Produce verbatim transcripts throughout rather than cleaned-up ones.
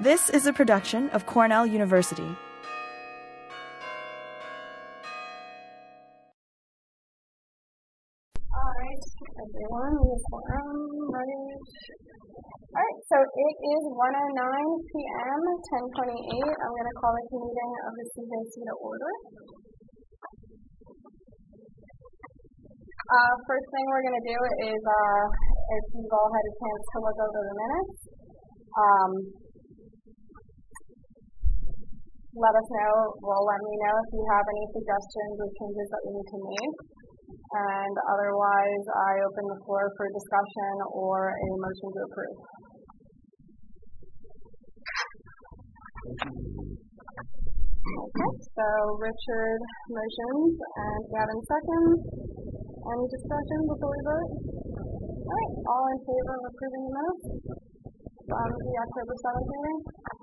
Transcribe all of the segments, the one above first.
This is a production of Cornell University. Alright, everyone, is um, ready? Alright, so it is one oh nine p.m., ten twenty-eight. I'm going to call this meeting of the C J C to order. Uh, first thing we're going to do is, uh, if you've all had a chance to look over the minutes, um, let us know, well, let me know if you have any suggestions or changes that we need to make. And otherwise, I open the floor for discussion or a motion to approve. Okay, so Richard motions and Gavin seconds. Any discussion before we vote? All right, all in favor of approving the minutes from the October seventh meeting?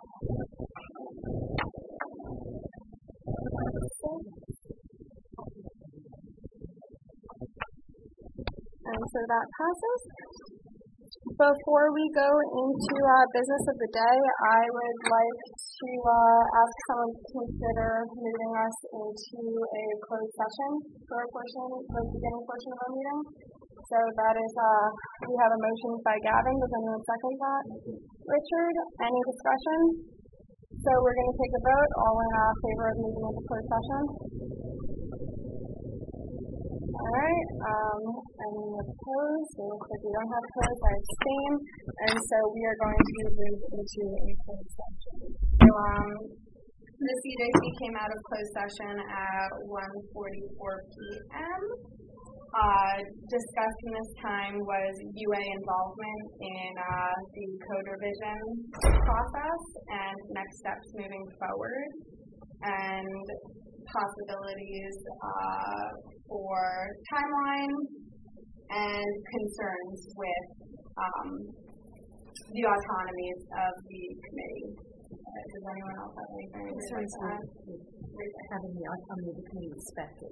And so that passes. Before we go into uh, business of the day, I would like to uh, ask someone to consider moving us into a closed session for a portion, for the beginning portion of our meeting. So that is, uh, we have a motion by Gavin. Does anyone second that? Richard, any discussion? So we're going to take a vote. All in uh, favor of moving into closed session? All right, um, any opposed? It looks like we don't have opposed. I abstain, and so we are going to move into a closed session. So, um, the C J C came out of closed session at one forty-four p.m. Uh, discussed in this time was U A involvement in uh, the code revision process and next steps moving forward, and possibilities uh, for timeline and concerns with um, the autonomies of the committee. Uh, does anyone else have anything to say about that? Having the autonomy of the committee respected.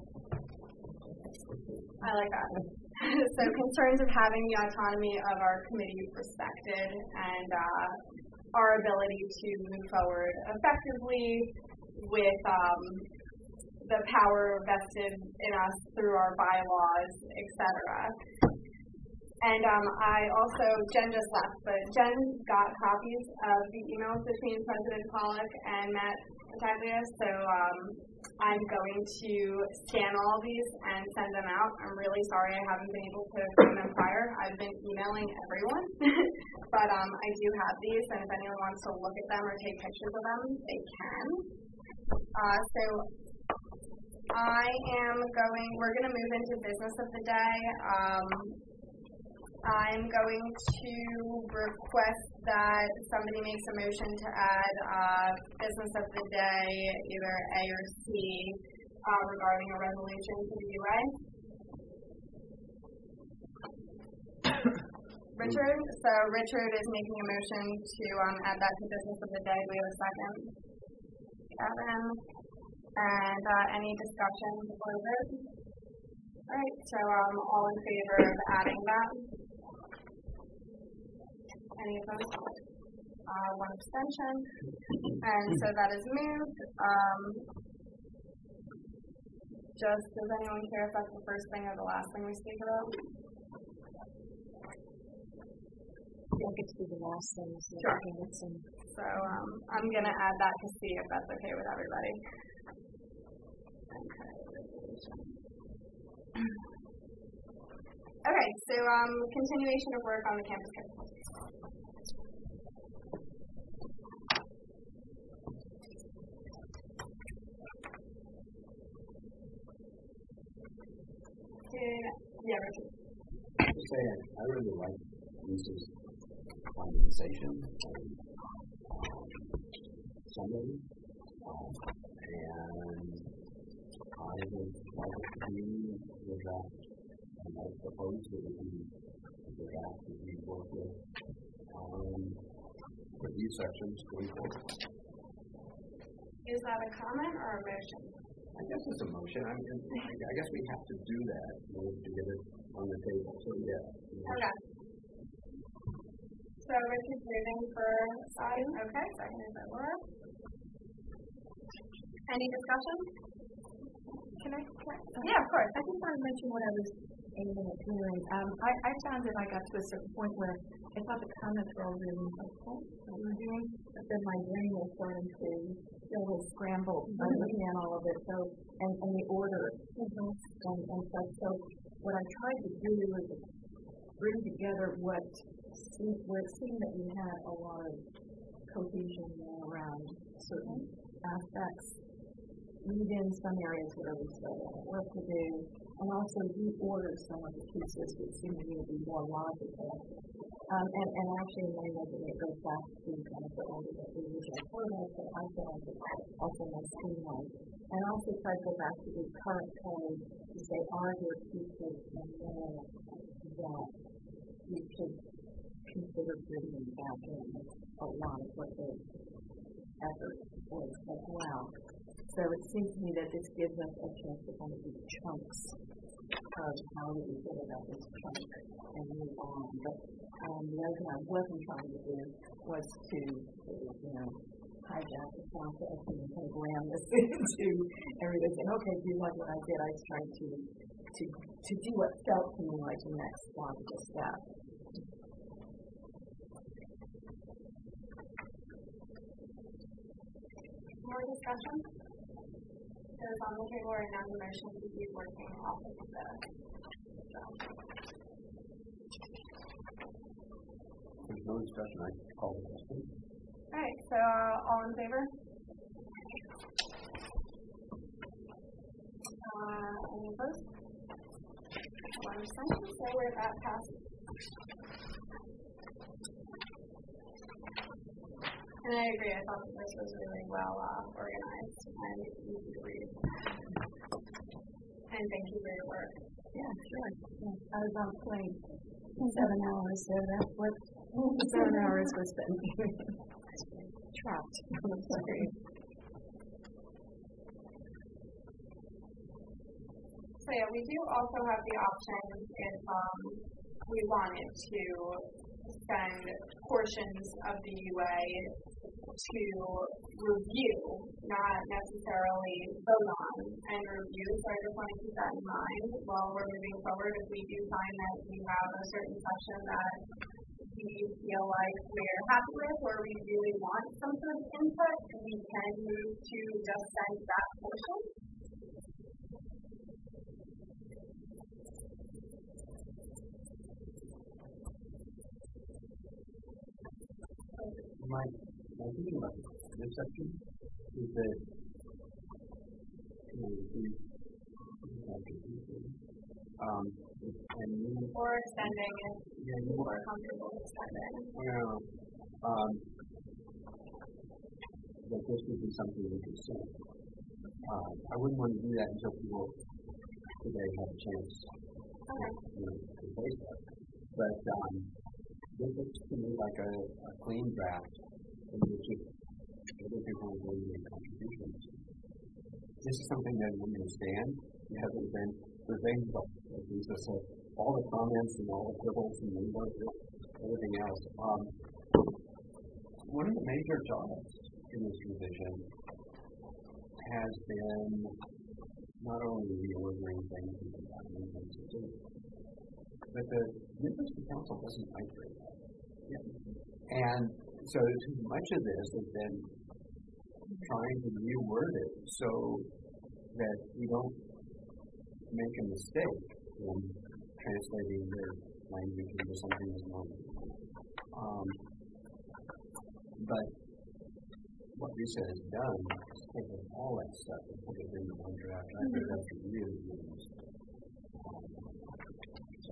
I like that. So concerns of having the autonomy of our committee respected and uh, our ability to move forward effectively with um, the power vested in us through our bylaws, et cetera. And um, I also, Jen just left, but Jen got copies of the emails between President Pollack and Matt Battaglia, so um, I'm going to scan all these and send them out. I'm really sorry I haven't been able to find them prior. I've been emailing everyone, but um, I do have these, and if anyone wants to look at them or take pictures of them, they can. Uh, so I am going, we're going to move into business of the day. Um, I'm going to request that somebody makes a motion to add uh, business of the day, either A or C, uh, regarding a resolution to the U A. Richard? So Richard is making a motion to um, add that to business of the day. Do we have a second? Kevin? And uh, any discussion before the vote? All right, so um, all in favor of adding that? Any opposed? Uh, one abstention. And so that is moved. Um, just, does anyone care if that's the first thing or the last thing we speak about? I think it's the last thing. So sure. Some... So um, I'm going to add that to see if that's okay with everybody. Okay. Okay, so um, continuation of work on the campus code. Yeah, Richard. Just saying, I really like Lisa's conversation and somebody, um, and I would like to be with that, and I propose that we would ask that we work with um, with these sections going forward. Is that a comment or a motion? I guess it's a motion. I mean, I guess we have to do that in order to get it on the table. So yeah. Okay. So Richard's moving for side. Okay, seconded by Laura. Any discussion? Can I, can I? Yeah, of course. I just want to mention what I was aiming at doing. Um, I, I found that I got to a certain point where I thought the comments were all really helpful, what we were doing, but then my brain was starting to feel a little scrambled by mm-hmm. looking at all of it, so, and, and the order, mm-hmm. and, and such. So what I tried to do was bring together what seemed, where it seemed that we had a lot of cohesion around certain aspects, leave in some areas where we still have work to do, and also reorder some of the pieces which seem to me to be more logical. Um, and, and actually, in my resume, it goes back to kind of the order that we usually format, but I feel like it's also more streamlined. And also try to go back to the current code to say, are there pieces in there that we should consider bringing back in a lot of what the effort was as well. So it seems to me that this gives us a chance to kind of do chunks of how do we get about this chunk and move on. But um, the other thing I wasn't trying to do was to, you know, hijack the process and kind of ram this into everything. And okay, do you like what I did? I was trying to to to do what felt to me like the next logical step. More discussion? There's on the table right now the motion to be working off of the so. There's no discussion. I call the question. All right. So uh, all in favor? Uh, any opposed? One abstention. So we're at passes. And I agree, I thought that this was really well uh, organized and easy to read. And thank you for your work. Yeah, sure. Yeah. I was on a plane seven hours, so that's what seven hours was spent trapped on the plane. So yeah, we do also have the option if um, we wanted to send portions of the U A to review, not necessarily vote on and review. So I just want to keep that in mind while we're moving forward. If we do find that we have a certain section that we feel like we're happy with or we really want some sort of input, we can move to just send that portion. My, my thinking about this section is that you know, we, um, and you, or extending if yeah, you are comfortable extending. Yeah, um, that this would be something we could say. Uh, I wouldn't want to do that until people today have a chance okay. you know, to face that. But um, this looks to me like a, a clean draft in which if other people are going to make contributions. This is something that we understand. We haven't been surveying, but at least so all the comments and all the quibbles and everything else. Um, one of the major jobs in this revision has been not only reordering things and combining things to do, but the University Council doesn't like very well. Yeah. And so too much of this has been trying to reword it so that we don't make a mistake in translating their language into something that's normal. Um, but what Lisa has done is taken all that stuff and put it into one draft. I think that's really good. Um, so.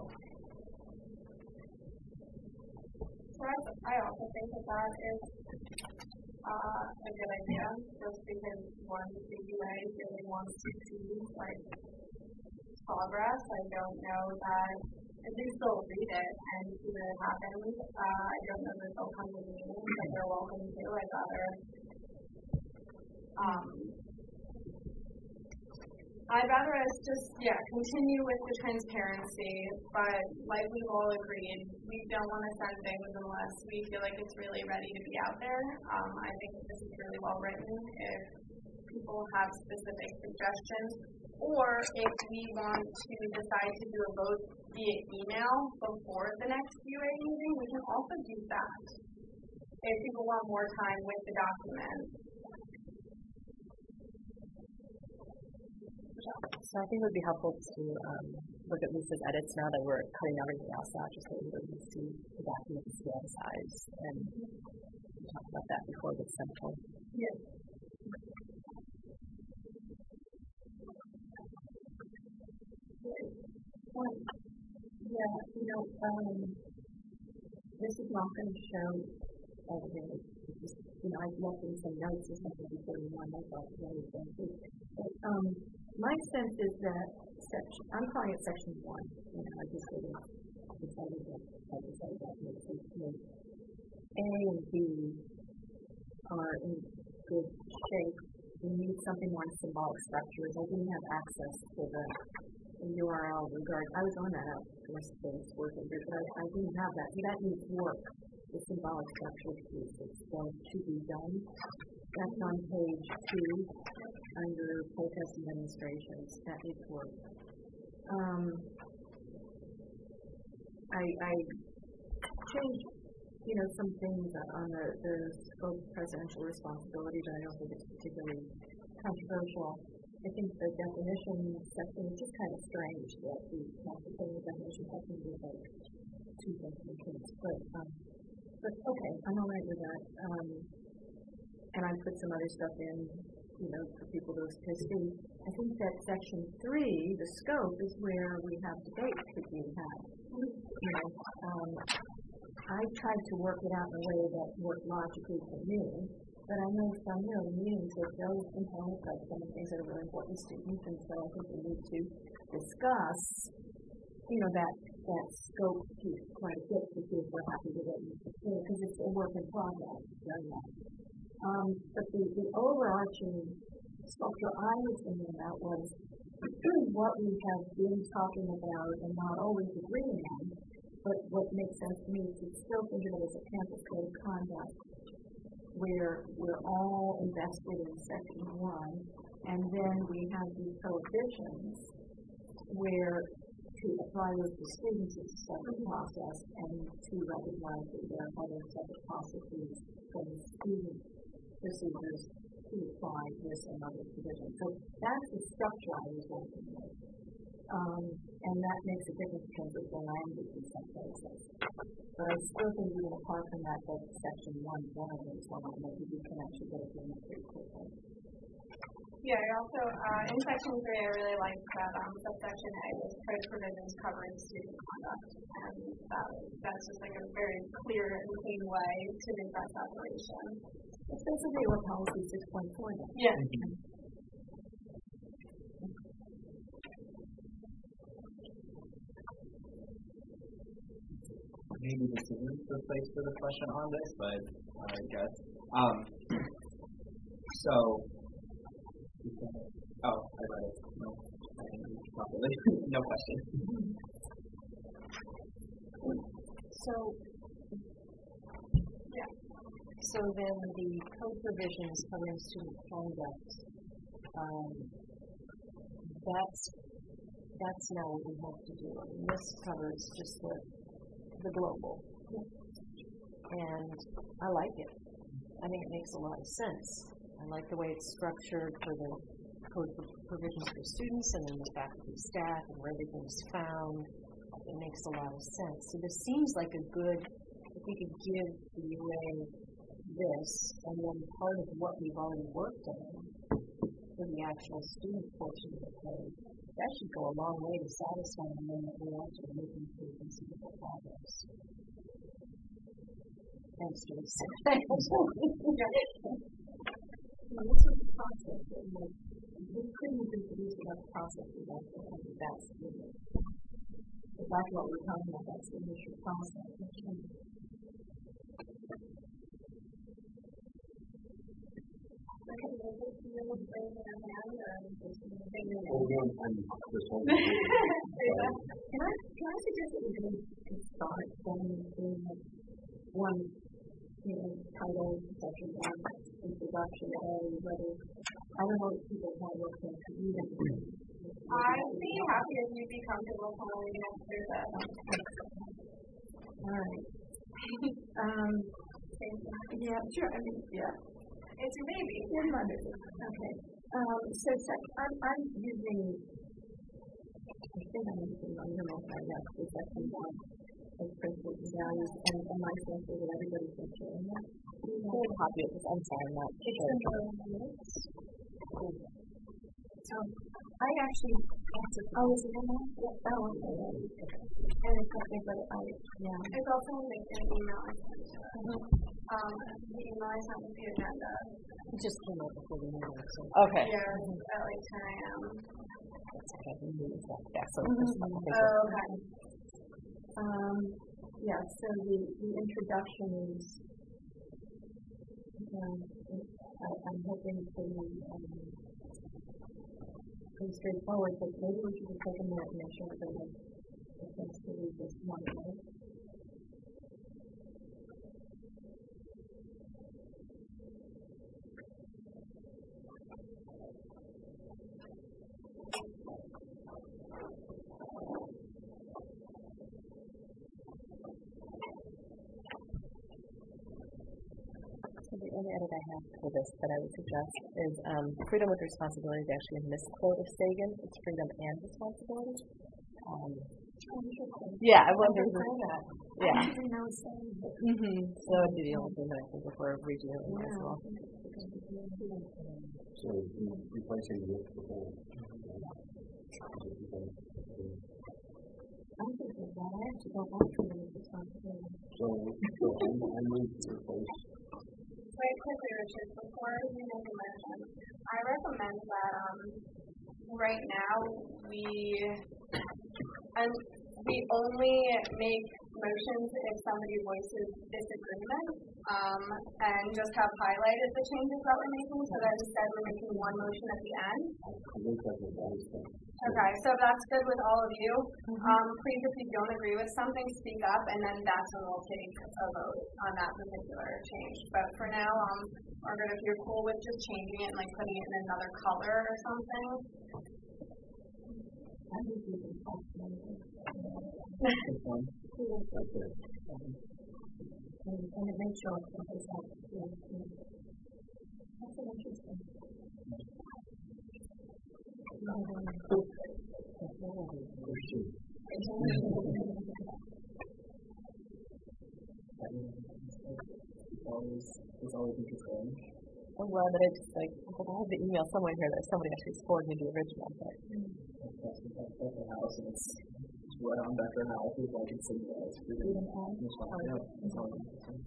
So I also think that that is uh, a good idea, just because one, the U A really wants to see like progress. I don't know that if they still read it and see what happens. Uh, I don't know that they'll come to the meetings, but they're welcome to. I'd rather um, I'd rather us just, yeah, continue with the transparency, but like we've all agreed, we don't want to send things unless we feel like it's really ready to be out there. Um, I think that this is really well written. If people have specific suggestions, or if we want to decide to do a vote via email before the next U A meeting, we can also do that. If people want more time with the document. So I think it would be helpful to um, look at Lisa's edits now that we're cutting everything else out, just so everybody can see the document, the scale size, and we talked about that before it gets central. Yes. One, yeah, you know, um, this is not going to show everything. It's just, you know, I've left in some notes or something before you want my thoughts about it. But um, my sense is that section, I'm calling it section one. You know, I just sort of decided that I decided that makes sense to me. A and B are in good shape. We need something more symbolic structures. I didn't have access to the U R L regard. I was on that out for space working group, but I, I didn't have that. So that needs work. The symbolic structure piece is still to be done. That's on page two under protest and demonstrations. That needs work. Um, I, I changed, you know, some things on the, the scope of presidential responsibility, but I don't think it's particularly controversial. I think the definition section is just kind of strange that the consultative definition section is like two definitions. But, um, but okay, I'm all right with that. Um, and I put some other stuff in, you know, for people to, to see. I think that section three, the scope, is where we have debate could be had. You know, um, I tried to work it out in a way that worked logically for me. But I know from, you know, the meetings that Joe and Paul said some of the things that are really important to students, and so I think we need to discuss, you know, that that scope piece quite a bit to see if we're happy with it, you know, because it's a work in progress, very much. Um, but the, the overarching structure I was thinking about was what we have been talking about and not always agreeing on, but what makes sense to me is to still think of it as a campus code of conduct, where we're all invested in section one, and then we have these prohibitions where to apply those to students is a separate process, and to recognize that there are other separate processes from student procedures to apply this and other provisions. So that's the structure I was working with. Um, and that makes a difference in terms of the language in some places. But I still think even apart from that, that section one is one of those one that you can actually get agreement pretty quickly. Yeah, I also, uh, in section three, I really liked that um, subsection A was code provisions covering student conduct. And that, that's just like a very clear and clean way to make that separation. It's basically what policy six point four does. Yeah. Mm-hmm. Maybe this isn't the place for the question on this, but I guess. Um, so, oh, I read it. No, I didn't read it properly. No question. So, yeah. So then the code provisions covering student conduct, um, that's that's now what we have to do. I mean, this covers just the the global, and I like it. I think it makes a lot of sense. I like the way it's structured for the code provisions for students and then the faculty staff and where everything's found. It makes a lot of sense. So this seems like a good, if we could give the U A this, and then part of what we've already worked on for the actual student portion of the code, that should go a long way to satisfy them that we're actually making pretty considerable progress. Thanks, Joyce. Thanks. Well, this was the process, and like, we couldn't reproduce enough process without the I think that's the But that's what we're talking about, that's the initial process. Okay, well, really raising their hand or just thinking? Oh, no, I'm just holding. Yeah. Can I, can I suggest that we do a start from doing one, you know, title, section one, introduction, or whether, I don't know if people want to work on to read it. I'd be happy if you'd be comfortable following it through that. All right. um, yeah, sure. I mean, yeah. It's your baby. It's my baby. Okay. Um, so sec- I'm, I'm using, I think I'm using on the most right now, so section one of principles and values, and, and my sense is that everybody's been sharing that. Good copy of this. I'm sorry, I'm not It's sure. in the minutes. So I actually answered. Oh, is it in there? Yeah. Oh, okay. And it's something, but I, yeah. It's also in the in email I sent to her. Mm-hmm. Um, the email I sent with the agenda. It just came out before the meeting, so. Okay. Yeah, at like ten a.m. That's okay. We moved that. Yeah, so Mhm. this- okay, so- Oh, okay. Um, yeah, so the, the introduction is, um, I, I'm hoping to, um, pretty straightforward, but maybe we should just take a minute and make sure that we have a chance to read this one, right? The only edit I have for this that I would suggest is um, freedom with responsibility is actually a misquote of Sagan. It's freedom and responsibility. Um, yeah, I wonder who. Yeah. Mm-hmm. So it'd be the only thing that I think if we're redoing it as well. So replacing with the whole. I think that that I actually don't want freedom with responsibility. So, so I'm, I'm going to replace. Wait, quickly, Richard, before you make a motion, I recommend that um, right now we and we only make motions if somebody voices disagreement, um, and just have highlighted the changes that we're making, so that instead we're making one motion at the end. I think that's what that is. Okay, so if that's good with all of you, um, please, if you don't agree with something, speak up, and then that's when we'll take a vote on that particular change. But for now, um, Margaret, if you're cool with just changing it and like putting it in another color or something. I think we can talk about it. Okay. And, and it makes sure that it's not, yeah, yeah. That's an interesting. Always, it's always interesting. I'm glad that I just like, I have the email somewhere here that somebody actually forwarded me the original. But That's that's Becker House, and it's it's right on Becker House. It's like it's in the it's really interesting. Yeah, it's always interesting.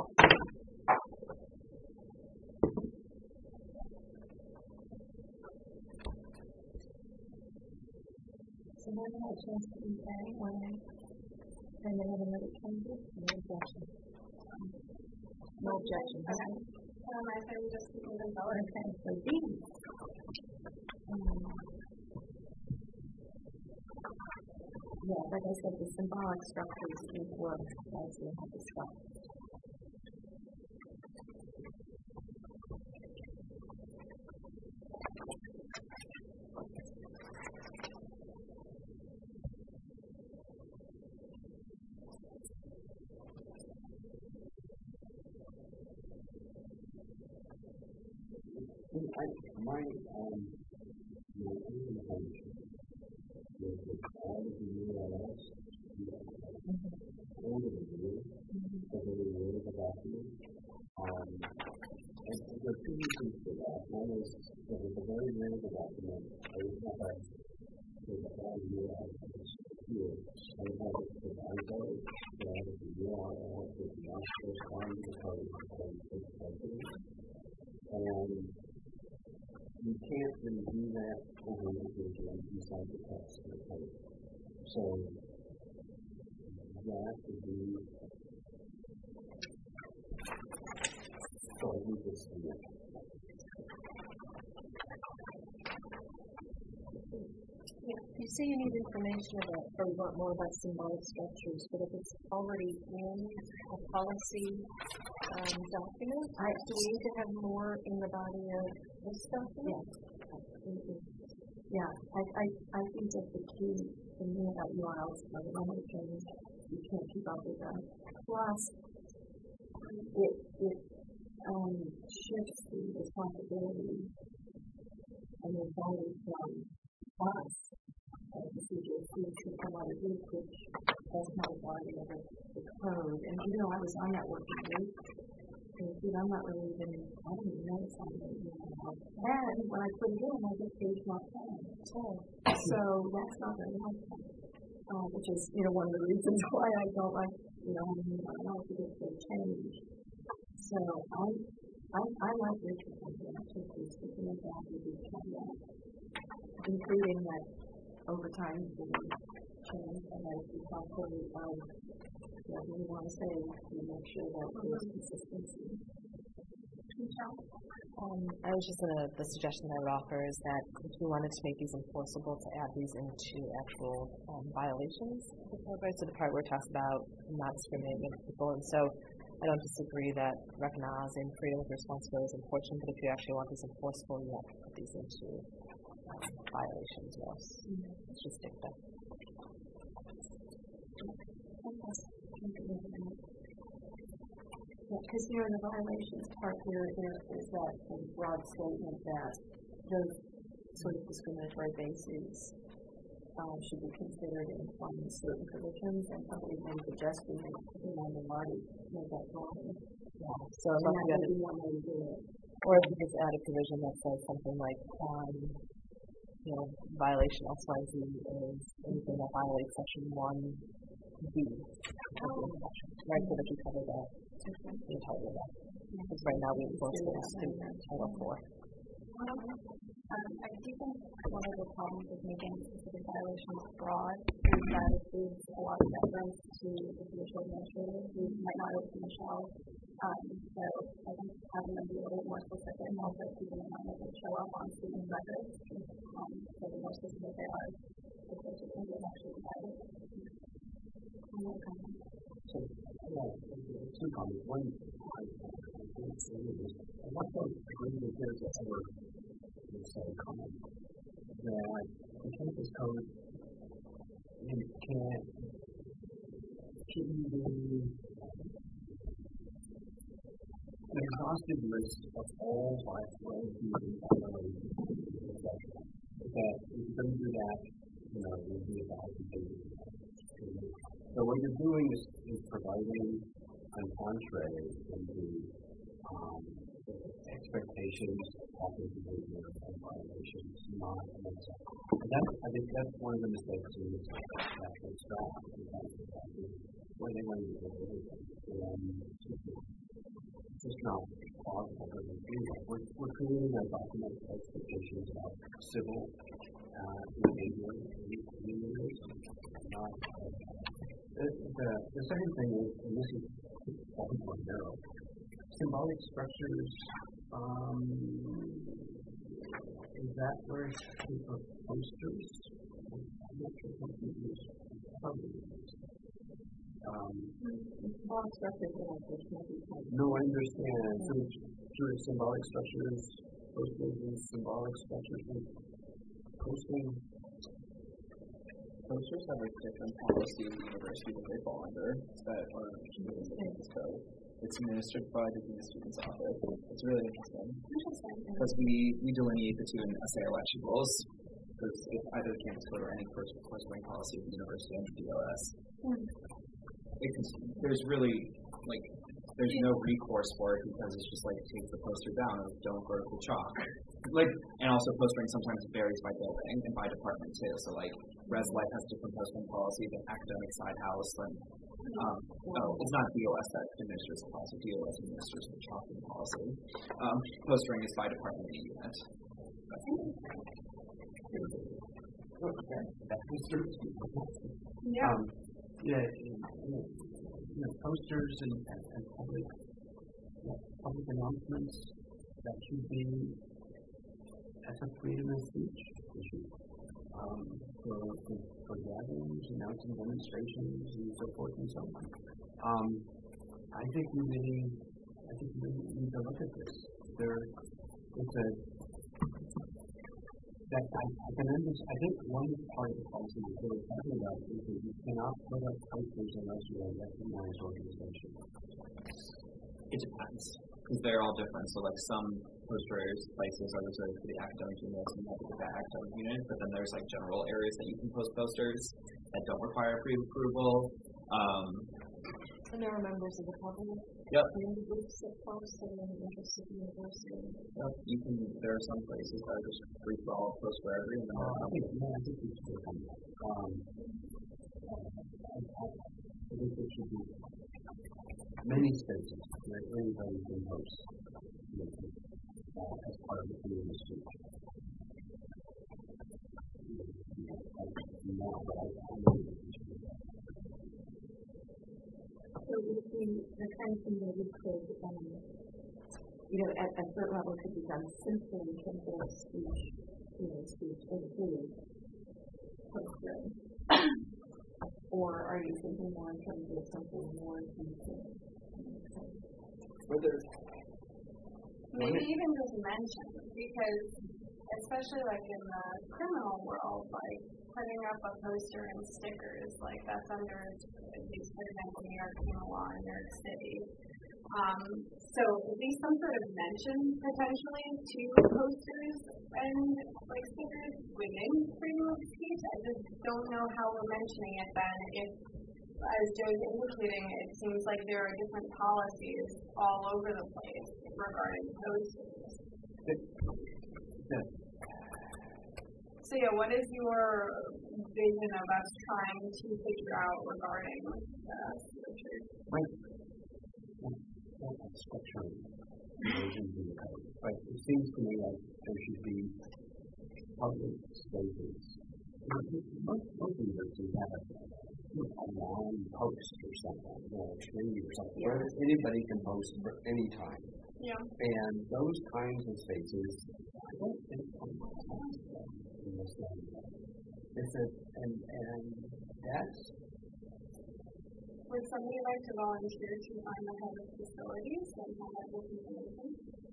So now we have a chance to eat anyone, and then have another changes, no objection. no objection. Okay. Um, I say we just keep moving forward. Okay, so D. Um, yeah, like I said, the symbolic structures is what as we have discussed. I, my, um, my own intention is that all of the U R Ls, all of the years, for the year of the document, um, and there are two reasons for that. One is that at the very end of the document, I would have a, there's all U R Ls here, I would have it for I S O, that is the U R L, that is not corresponding to the code, and you can't really do that over individual inside the text of the code. So that would be so I need this to You say you need information about, or you want more about symbolic structures, but if it's already in a policy um, document, I, do we need to have more in the body of this document? Yes, absolutely. Yeah, I, I, I think that the key for me about U R Ls are the emotions. You can't keep up with them. Plus, it, it um, shifts the responsibility and the authority from us as the C J C to some other group which does not authority over the code. And you know, I was on that working group. And dude, I'm not really even, I don't even know something. You know. And when I put it in, I just page not ten. So, so that's not very helpful. Uh, which is, you know, one of the reasons why I don't like, you know, I mean, I don't think it's going to change. So I, I, I like Richard's idea, actually, speaking of that, we do caveat, including that over time we change, and as we talk over um, what we want to say, we make sure that there's consistency. Um, I was just gonna, the suggestion I would offer is that if we wanted to make these enforceable, to add these into actual um, violations of the code, right? So the part where it talks about not discriminating against people, and so I don't disagree that recognizing freedom of responsibility is important, but if you actually want these enforceable, you have to put these into um, violations, yes. Mm-hmm. It's just dicta. Because here in the violations part, there, there is that broad statement that those sort of discriminatory bases um, should be considered in applying certain provisions, and somebody may suggest we make, you know, the Marty make that wrong. Yeah. So and that would be one way to do it. Or if you just add a provision that says something like, um, you know, violation X Y Z is anything that violates section one B. Oh. Right, so that you cover that. Okay. The entire of that. Because right now we enforce those to Title four. Um, I do think one of the problems with making specific violations broad is that it gives a lot of deference to the judicial administrator who might not open the shelf. Um, so I think having them be a little more specific and also keeping in mind that they show up on student records. Um, so the more specific they are, the closer they will actually violate. So, yeah, two comments. One, I would say is, I want to agree that there's ever this uh, comment that the campus code you can't give you an exhaustive list of all violations that if you don't do that, you know, it would be a thousand pages. So what you're doing is, is providing an entree into um, expectations, often behavior, and violations, not and that, I think that's one of the mistakes in this actual draft. What they want to do is just not plausible to do that. We're, we're creating a document of expectations of civil uh, behavior in not The, the, the second thing is, and this is probably more narrow, symbolic structures, um, is that where it's for posters? I'm not sure what to use. Probably. Um, symbolic structures are like this, maybe. No, I understand. So, sure, symbolic structures, posters, and symbolic structures, and posting. Posters have a different policy at the university that they fall under that are included in the campus code. It's administered by the Dean of Students Office. It's really interesting. Interesting. Because we, we delineate the two in S A O attributes. Because if either the campus code or any corresponding policy of the university under D O S, mm. it can, there's really, like, there's no recourse for it because it's just like take the poster down or don't go to the chalk. Like, and also postering sometimes varies by building and by department too. So like Res Life has different postering policy than Academic Side House, and um, oh, it's not D O S that administers the policy. D O S administers the chalking policy. Um, postering is by department and unit. Okay. Yeah. Um, yeah. You know, posters and, and, and public yeah, public announcements that should be as a freedom of speech issue. um, for, for, for gatherings, announcing demonstrations, and so forth and so on. Um, I think we really, I think we really need to look at this. There, it's a, that I, I can understand, I think one part of the policy we're really talking about is that you cannot put up posters unless you're a recognized organization. It depends, because they're all different. So, like, some posters places are reserved for the academic units and have to get that academic unit, but then there's like general areas that you can post posters that don't require pre-approval. Um, and there are members of the public. Yep. And groups that post and then interests of the university. Yep. You can. There are some places that are just free for all, post for every. And then uh, um, I think, yeah, I think we should come. Um, uh, I, I, I think there should be many spaces where anybody can host, you know, uh, as part of the community speech. No, but I, I know that we should do that. So would be the kind of thing that we could, um, you know, at a certain level could be done simply in terms of speech, you know, speech include posting. Or are you thinking more in terms of something more detailed? Whether maybe even just mention, because especially like in the criminal world, like putting up a poster and stickers, like that's under, at least for example, New York criminal law in New York City. Um, so at least some sort of mention potentially to posters and like stickers within freedom of speech. I just don't know how we're mentioning it then if, as Joe's indicating, it seems like there are different policies all over the place regarding posters. Yeah. So yeah, what is your vision of us trying to figure out regarding uh, Richard? Right. Structure versions in the code. Right. It seems to me like there should be public spaces. Most, most universities have a, a long post or something, you know, a tree or something, yeah, where anybody can post for any time. Yeah. And those kinds of spaces, I don't think in this way. It's a, and, and that's. Would somebody like to volunteer to find the head of facilities and have that information?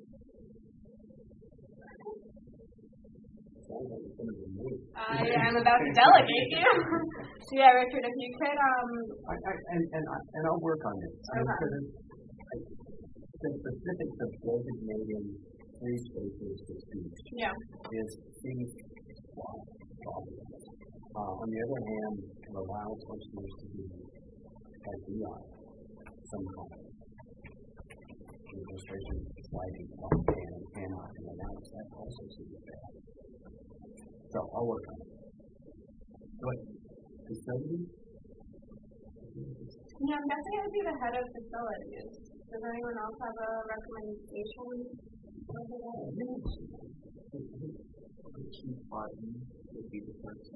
I am about to delegate you. So yeah, Richard, if you could, um. I, I, and and I, and I'll work on it. Okay. Because I, the specifics of designating free spaces for speech yeah. is seems problem. Uh, on the other hand, to allow posters to be as we are, some kind of administration deciding what can and cannot be announced, that also seems bad. So I'll work on it. But facilities? Yeah, I'm guessing it would be the head of facilities. Does anyone else have a recommendation? Chief Barton would be the person.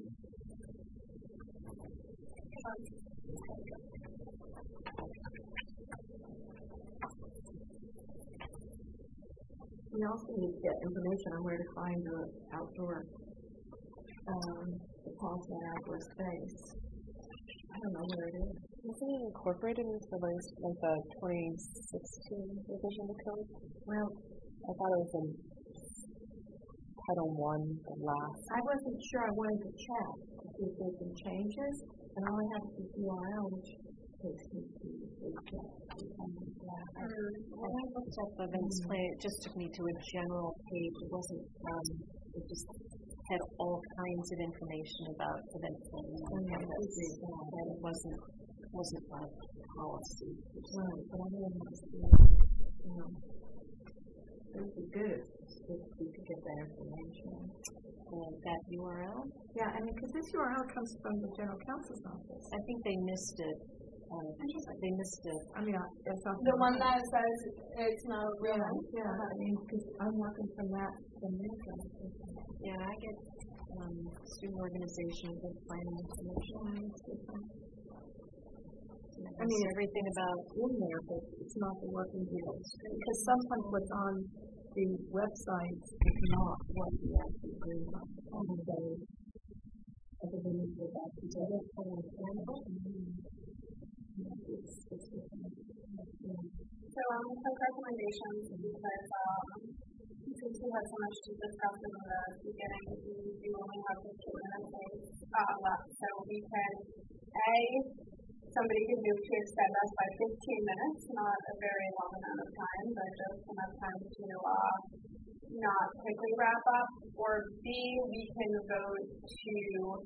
We also need to get information on where to find the outdoor, um, the possible outdoor space. I don't know where it is. Isn't it incorporated into the like the twenty sixteen revision of the code? Well, I thought it was in Title One, the last. I wasn't sure. I wanted to check to see if there's been changes, and all I have is the U R L, which takes me to the check. When I looked up the events plan, it just took me to a general page. It wasn't, um, it just had all kinds of information about event planning on campus, and it wasn't, wasn't like policy. Right, but I didn't understand. Um, it would be good if we could get that information. Uh, that U R L? Yeah, I mean, because this U R L comes from the general counsel's office. I think they missed it. Um, they missed it. I mean, it's off the one that says it's not real. Yeah, yeah. I mean, because I'm working from that from this one. Yeah, I get um, student organization, good planning information. I mean, everything about in there, but it's not the working group. Because sometimes what's on the website is not what we actually agree on. So other than the back, which I don't quite understand. It's, it's different. So um, we took recommendations because um, since we had so much to discuss in the beginning, we do only have fifteen minutes uh, left. So we can, A, somebody can move to extend us by fifteen minutes, not a very long amount of time, but just enough time to uh, not quickly wrap up. Or B, we can vote to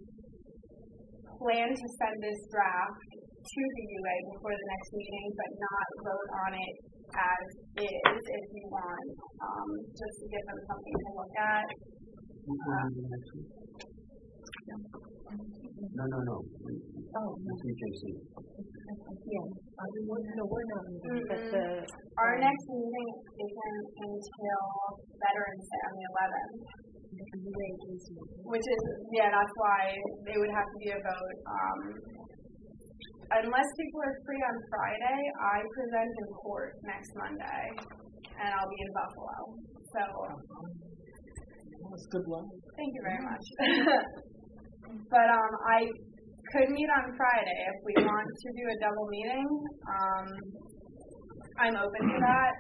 plan to send this draft to the U A before the next meeting, but not vote on it as is if you want, um, just to give them something to look at. Uh, no, no, no. Oh, no. J C. Yeah. Uh, no, we're not meeting, mm-hmm. but the... Our um, next meeting isn't until Veterans Day on the eleventh. Which is, yeah, that's why they would have to be a vote. Um, unless people are free on Friday, I present in court next Monday, and I'll be in Buffalo. So, that's good luck. Thank you very much. But um, I could meet on Friday if we want to do a double meeting. Um, I'm open to that.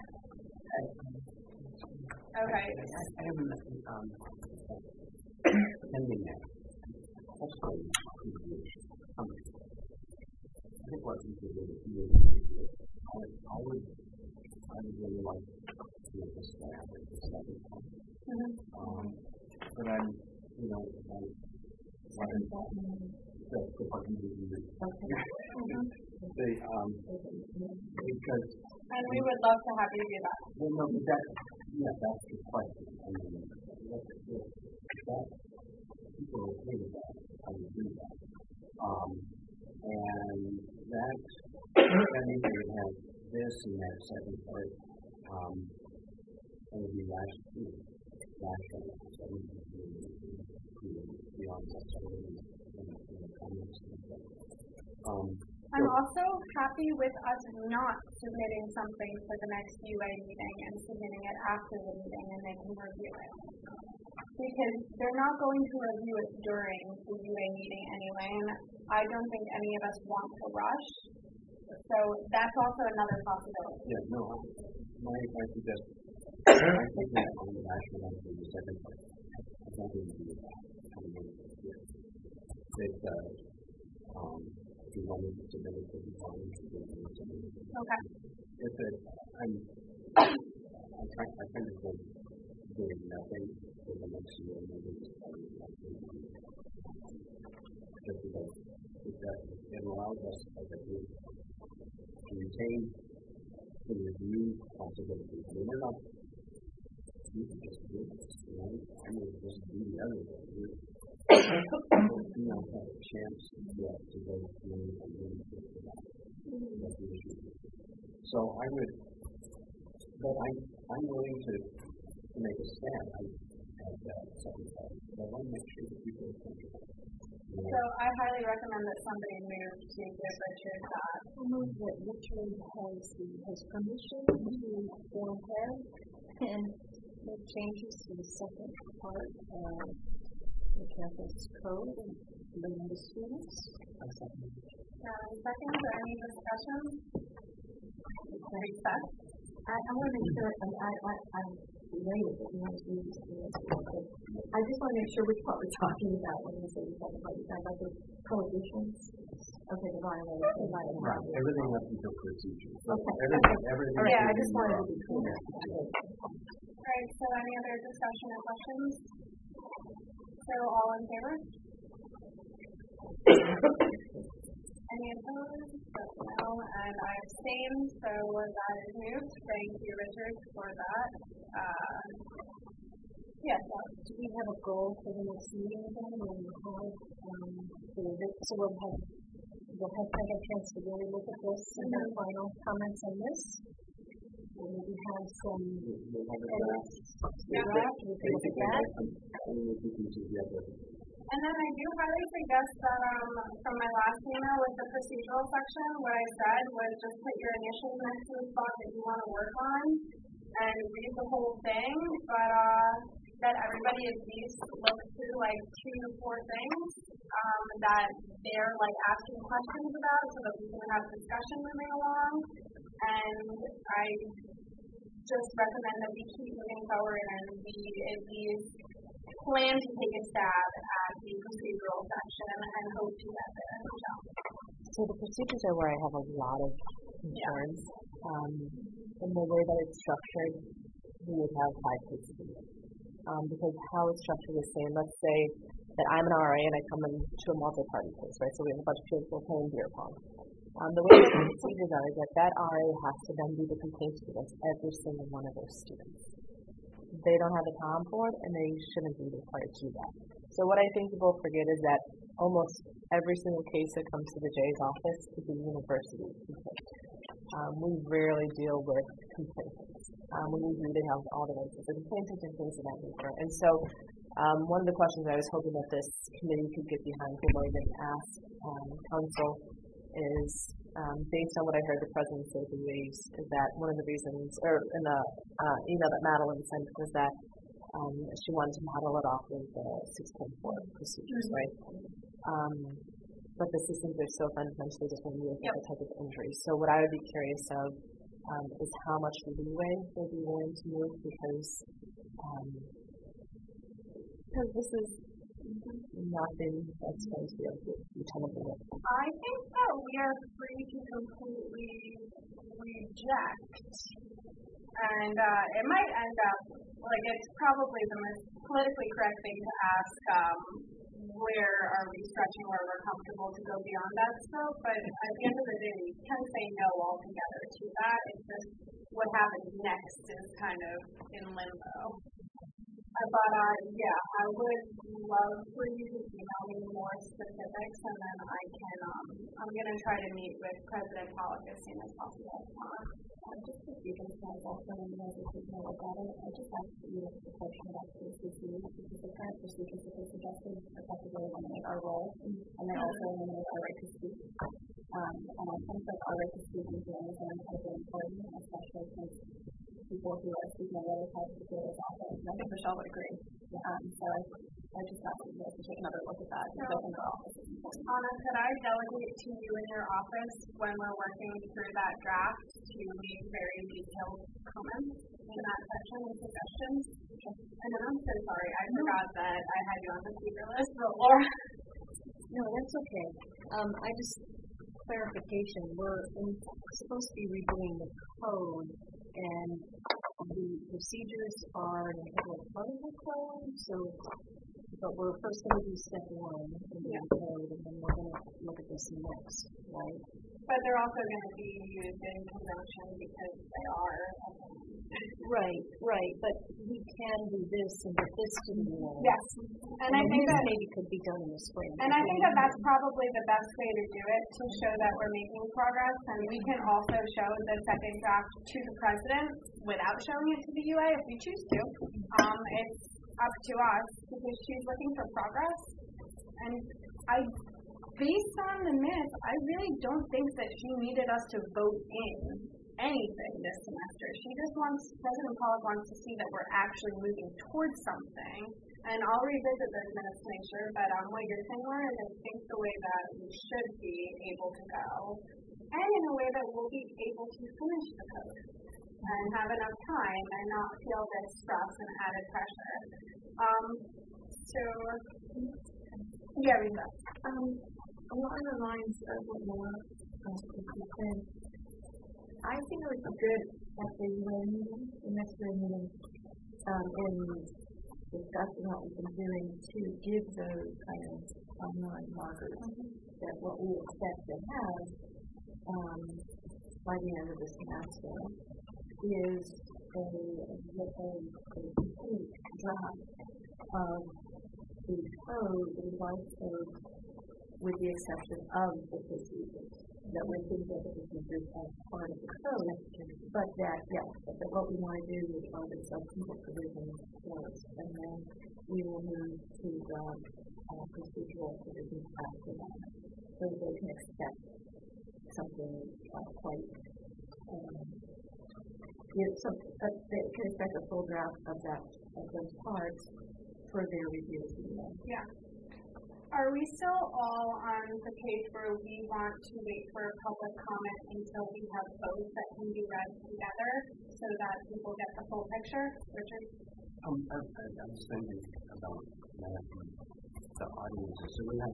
Okay. I, I have a um, pending that. That's fine. Um, I think what we could do is I, I would I would really like to do this staff at the second time. Mm-hmm. Um, but I'm, you know, I want to the department review. Okay. Mm-hmm. The, um, because and we would love to have you do that. Well, no, but that, yeah, that's the question. I mean, that, that, people are okay with that, how you do that. Um, and that, that means we would have this and that second part, um, and it would be last, you know, last one, so we can do, you know, beyond that, so we can, you know, comments and stuff. Um, I'm also happy with us not submitting something for the next U A meeting and submitting it after the meeting and they can review it. Because they're not going to review it during the U A meeting anyway, and I don't think any of us want to rush. So that's also another possibility. Yeah, no, my, my suggestion, I think that on the last one, on the second part, I don't think we do that. It's, uh, um, if you wanted to submit it to the college, you can submit it. Okay. If it, I'm, I'm trying, I kind of think doing nothing for the next year, maybe just just because it, does, it allows us as a group to retain the review possibilities. I mean, we're not, we can just do this, you know, I mean, just do the other way. We're, we don't have a chance yet to go through and really think about what the issue is. So I would, but I, I'm willing to, to make a stand at that second part. But I want to make sure that people are comfortable. You know? So I highly recommend that somebody move to give Richard that. I move that Richard has the, has permission to go ahead and make changes to the second part of the campus code and learn the students. Uh, second, or any discussion? Recess. I, I want to make sure, I, I, I, I'm related, but we want to do this. I just want to make sure which part we're talking about when we say the second part. We're talking about the prohibitions. Okay, the violation. The violation. Right, everything has to go procedure. So okay. everything, okay. everything. All right, I just wanted to be clear. All right, so any other discussion or questions? So all in favor? Any opposed? No, and I abstain, so that is moved. Thank you, Richard, for that. Uh, yes. Do we have a goal for the next meeting then? When we have, um, so we'll have, we'll have had a chance to really look at this and have final comments on this. We'll maybe have some edits. Yeah. Draft. We can look at that. And then I do highly suggest that um, from my last email with the procedural section, what I said was just put your initials next to the spot that you want to work on and read the whole thing. But uh, that everybody at least look through like two to four things um, that they're like asking questions about so that we can have discussion moving along. And I just recommend that we keep moving forward and we at least plan to take a stab at the procedural section and hope to get there. So the procedures are where I have a lot of concerns. Yeah. Um, in the way that it's structured, we would have five cases a year. Um, because how it's structured is saying, let's say that I'm an R A and I come into a multi-party case, right? So we have a bunch of people playing beer pong. Um, the way that the procedures are is that that R A has to then be the complaints against every single one of their students. They don't have a comm board and they shouldn't be required to do that. So what I think people forget is that almost every single case that comes to the J's office is a university complaint. Um, we rarely deal with complainants. Um, we usually have all the races, the complainants and things of that nature. And so um, one of the questions I was hoping that this committee could get behind for more than ask um, council is um, based on what I heard the president say to Louise, is that one of the reasons, or in the uh, email that Madeline sent, was that um, she wanted to model it off of the six point four procedures, mm-hmm. right? Um, but the systems are so fundamentally different with yep. the type of injury. So what I would be curious of um, is how much leeway they'd be willing to move, because um, because this is nothing that's going to be able to be tenable. I think that we are free to completely reject, and uh, it might end up like it's probably the most politically correct thing to ask. Um, where are we stretching where we're comfortable to go beyond that scope, but at the end of the day, we can say no altogether to that. It's just what happens next is kind of in limbo. Uh, but uh, yeah, I would love for you to email me more specifics, and then I can, um, I'm going to try to meet with President Pollock as soon as possible. Uh, Uh, just to see if I also know if you know about it, I just asked you a question about the A C C, because the current procedures that they suggested effectively eliminate our role, and they also eliminate our right to speak. Um, and I think that our right to speak in hearings are incredibly important, especially since people who are speaking on the other side of the field is often, and I think Michelle would agree. Um, so I, I just asked you guys to take another look at that, because I think our office is important. Anna, could I delegate to you in your office when we're working through that draft to leave very detailed comments in that section and suggestions? And then I'm so sorry, I forgot that I had you on the speaker list, but Laura. No, that's okay. Um, I just, clarification, we're in, supposed to be redoing the code, and the procedures are an integral part of the code, so, but we're first going to do step one in the yeah. code, and then we're going to look at this next, right? But they're also going to be used in conjunction because they are. Right, right, but we can do this and get this to the wall. Yes, and, and I think that maybe could be done in the spring. And I think that that's probably the best way to do it, to show that we're making progress, and we can also show the second draft to the president without showing it to the U A if we choose to. Um, it's up to us because she's looking for progress, and I. Based on the myth, I really don't think that she needed us to vote in anything this semester. She just wants, President Pollock wants to see that we're actually moving towards something. And I'll revisit those minutes to make sure that um, what you're saying, Laura, is I think the way that we should be able to go, and in a way that we'll be able to finish the code and have enough time and not feel this stress and added pressure. Um, so, yeah, Rita. Um, Along the lines of what Laura said, I think it would be good at the U A meeting, the next U A meeting, um, in discussing what we've been doing to give those kind of online markers mm-hmm. that what we expect to have um, by the end of the semester is a, a, a complete draft of the code, the revised code, with the exception of the procedures, that we're thinking of the procedures as part of the code, but that, yes, but that what we want to do is find the substantive provisions first, and then we will move to the uh, procedural provisions after that, so they can expect something uh, quite, um, you know, some, uh, they can expect a full draft of that, of those parts for their review. Yeah. Are we still all on the page where we want to wait for public comment until we have both that can be read together so that people get the full picture? Richard? Um, I, I, I was thinking about that, the audiences. So we have,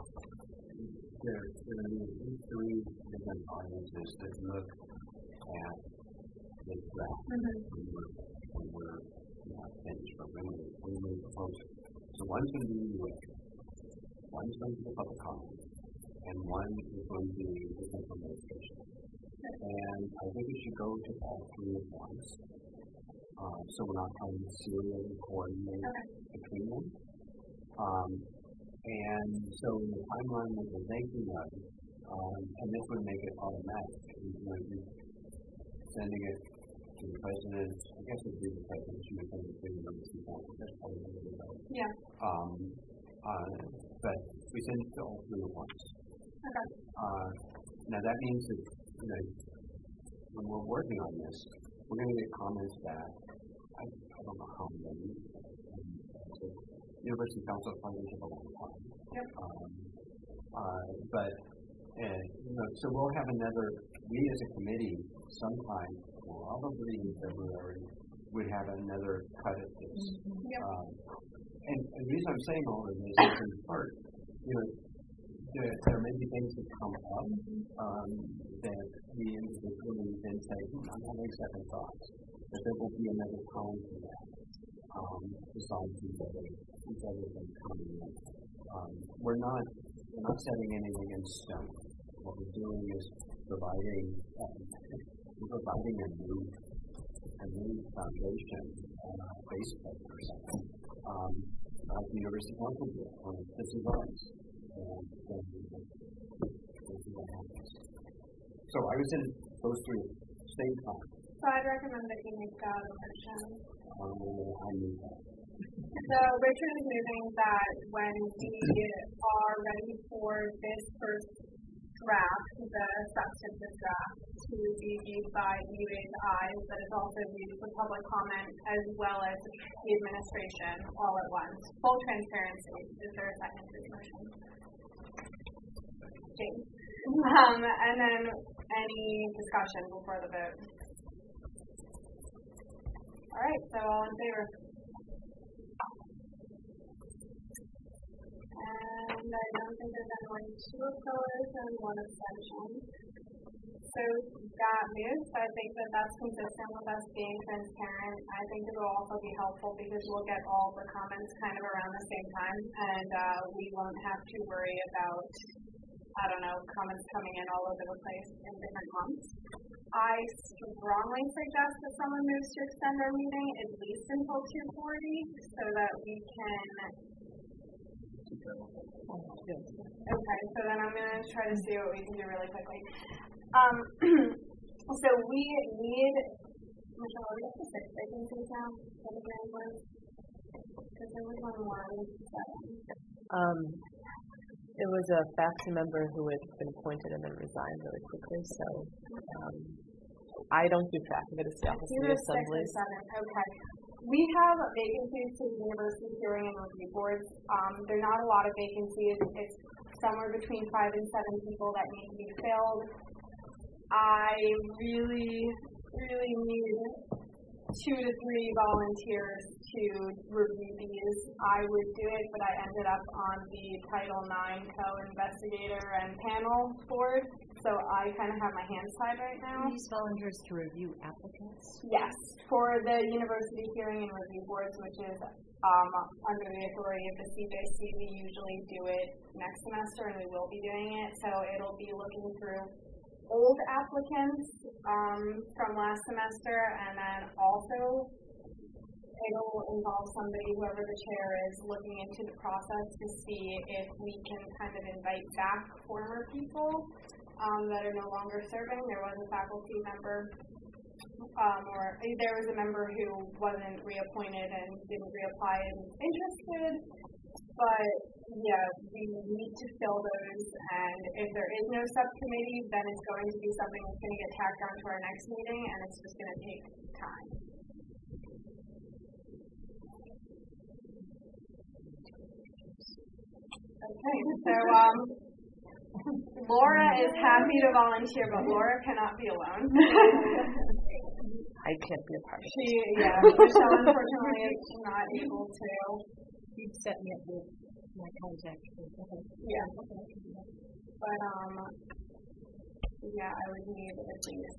there, there are three different audiences that look at the draft Mm-hmm. when we're, when we're not finished, but when we, when we propose it. So one's going to be the one's going to be the public comment, and one is going to be the central administration. And I think we should go to all three at once, um, so we're not trying to serially coordinate Okay. between them. Um, and so in the timeline that we're thinking of, um, and this would make it automatic, you know, you're sending it to the president. I guess it would be the president who would send it to the emergency council. That's probably what we know. Yeah. Um, uh, but we send it to all three at once. Okay. Uh, now that means that, you know, when we're working on this, we're going to get comments back. I, I don't know how many. Um, so University Council is probably going to take a long time. Yep. Um, uh, but, uh, you know, so we'll have another, we as a committee, sometime, probably in February, would have another cut at this. Yep. Um, and, and the reason I'm saying all of this is in part, you know, there, there may be things that come up um, that we individually then say, hmm, I'm having second thoughts. But there will be another time for that. Um, besides these other, these other things coming in. Um, we're not we're not setting anything in stone. What we're doing is providing um, we're providing a new a new foundation, uh, base plate or something. Um, like the University Council did, or this is ours. And then we'll see what happens. So I was in those three at the same time. So I'd recommend that you make that a motion. Um, I knew that. So Richard is moving that when we are ready for this first draft, the substantive draft, to be viewed by E U A's eyes, but it's also viewed for public comment as well as the administration all at once. Full transparency. Is there a second to the motion? James. Um, and then any discussion before the vote? All right, so all in favor? And I don't think there's anyone two opposed and one abstention. So that moves. I think that that's consistent with us being transparent. I think it will also be helpful because we'll get all the comments kind of around the same time, and uh, we won't have to worry about, I don't know, comments coming in all over the place in different months. I strongly suggest that someone moves to extend our meeting at least until two forty so that we can. Okay, so then I'm going to try to see what we can do really quickly. Um, so we need, Michelle, are we up to six vacancies now for the grand board? Because there was one more, we seven. Um, it was a faculty member who had been appointed and then resigned really quickly, so um, I don't keep track of it. It's the Office of the Assembly. Okay. We have vacancies to the University Hearing and Review Boards. Um, there are not a lot of vacancies. It's somewhere between five and seven people that need to be filled. I really, really need two to three volunteers to review these. I would do it, but I ended up on the Title nine co-investigator and panel board, so I kind of have my hands tied right now. These volunteers to review applicants? Yes, for the University Hearing and Review Boards, which is um, under the authority of the C J C. We usually do it next semester, and we will be doing it, so it'll be looking through old applicants um, from last semester, and then also it'll involve somebody, whoever the chair is, looking into the process to see if we can kind of invite back former people um, that are no longer serving. There was a faculty member, um, or there was a member who wasn't reappointed and didn't reapply and was interested. But yeah, we need to fill those, and if there is no subcommittee, then it's going to be something that's going to get tacked onto our next meeting, and it's just going to take time. So, um, Laura is happy to volunteer, but Laura cannot be alone. I can't be a part of it. She, yeah, Michelle unfortunately is not able to. You'd set me up with my contact. Yeah. But, um, yeah, I would need at least.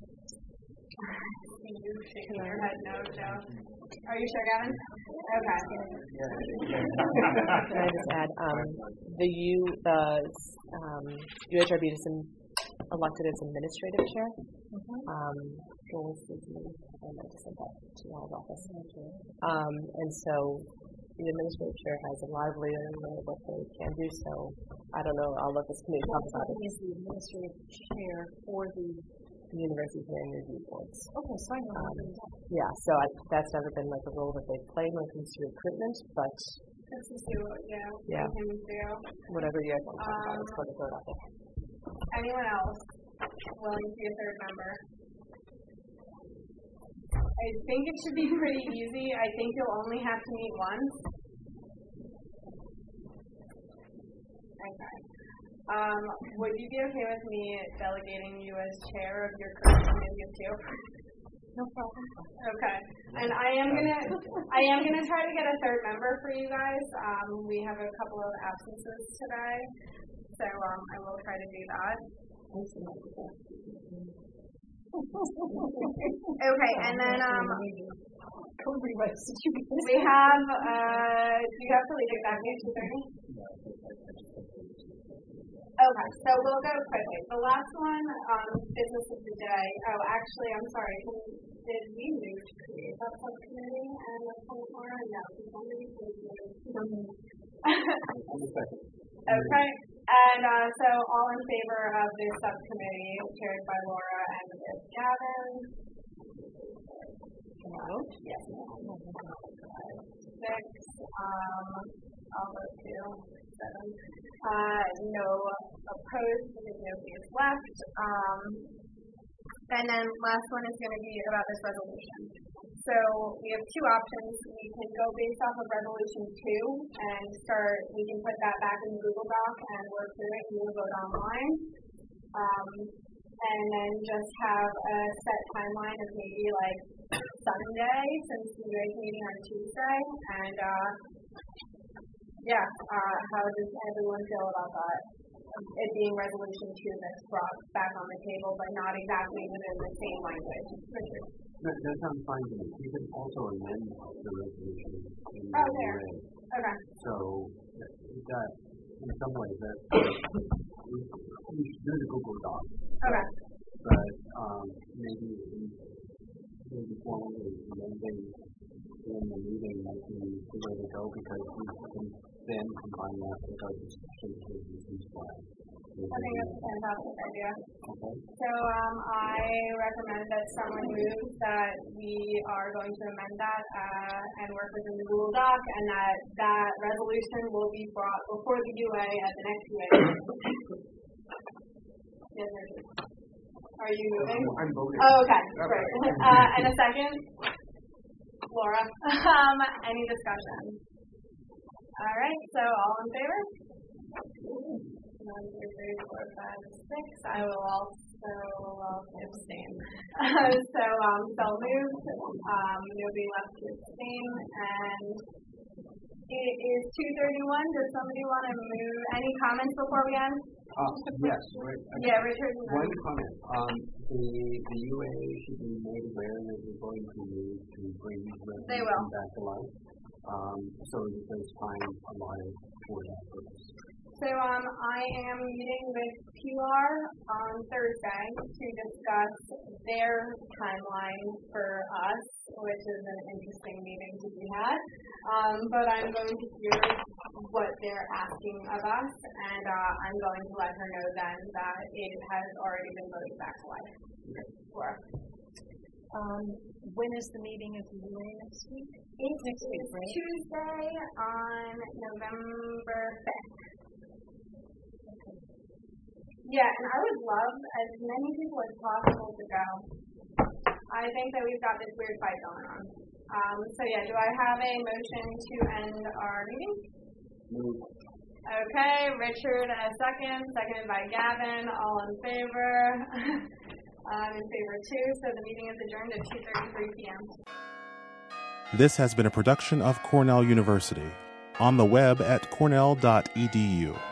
You shaking your head no, Joe. Are you sure, Gavin? Okay. Can I just add, um, the U, the um, U H R B is elected as administrative chair. Mm-hmm. Um, Joel is the, I just sent that to y'all's office. Um, and so the administrative chair has a lively and what they can do. So I don't know. I'll let this committee talk about it. Is the administrative chair for the University Hearing Review Boards. Okay, so I know. Um, yeah, so I, that's never been like a role that they've played when it comes to recruitment, but this is what, yeah, yeah, we can do. Whatever you guys want to talk um, about, let's put it out there. Anyone else willing to be a third member? I think it should be pretty easy. I think you'll only have to meet once. Okay. Um, would you be okay with me delegating you as chair of your current committee of two? No problem. Okay. And I am gonna I am gonna try to get a third member for you guys. Um, we have a couple of absences today. So um, I will try to do that. Okay, and then um we have uh do you have to leave exactly at two thirty? Okay, so we'll go quickly. The last one, um, business of the day. Oh, actually, I'm sorry. Can, did we move to create that subcommittee and the point more? No, somebody moved. Okay, and uh, so all in favor of this subcommittee, chaired by Laura and with Gavin? No. Yes. Six. Um, I'll vote two. Seven. Uh, no opposed because nobody is left. Um, and then last one is going to be about this resolution. So we have two options. We can go based off of resolution two and start, we can put that back in the Google Doc and work through it and we'll vote online. Um, and then just have a set timeline of maybe like Sunday since we guys meeting on Tuesday. And uh, yeah, uh, how does everyone feel about that? It being resolution two that's brought back on the table, but not exactly within the same language. Richard. That, that sounds fine to me. You can also amend the resolution in oh, there. Way. Okay. So that, in some ways, that we, we should do the Google Doc. Okay. But um, maybe maybe formally amending in the meeting might be the way to go because we can then combine that with our discussion of the disease plan. I think that's a fantastic idea. Okay. So um, I recommend that someone moves that we are going to amend that uh, and work within the Google Doc, and that that resolution will be brought before the U A at the next U A. Yes, are you moving? Oh, I'm voting. Oh, okay, great. Uh, and a second, Laura. um, any discussion? All right. So all in favor? One, two, three, four, five, six. I will also well, abstain. so um, so moved. Um, nobody left to abstain, and it is two thirty-one. Does somebody want to move? Any comments before we end? Uh, yes. Right. Yeah, Richard. One comment. Um, the the U A should be made aware that we're going to need to bring these resolutions back to life. Um, so that there's time allotted for that purpose. So um, I am meeting with P R on Thursday to discuss their timeline for us, which is an interesting meeting to be had. Um, but I'm going to hear what they're asking of us, and uh, I'm going to let her know then that it has already been voted back to life. For Um, when is the meeting of the U A next week? It's next week, right? Tuesday on November fifth. Yeah, and I would love as many people as possible to go. I think that we've got this weird fight going on. Um, so yeah, do I have a motion to end our meeting? Move. Okay, Richard a second, seconded by Gavin. All in favor? I'm in favor too. So the meeting is adjourned at two thirty-three p.m. This has been a production of Cornell University. On the web at cornell dot e d u.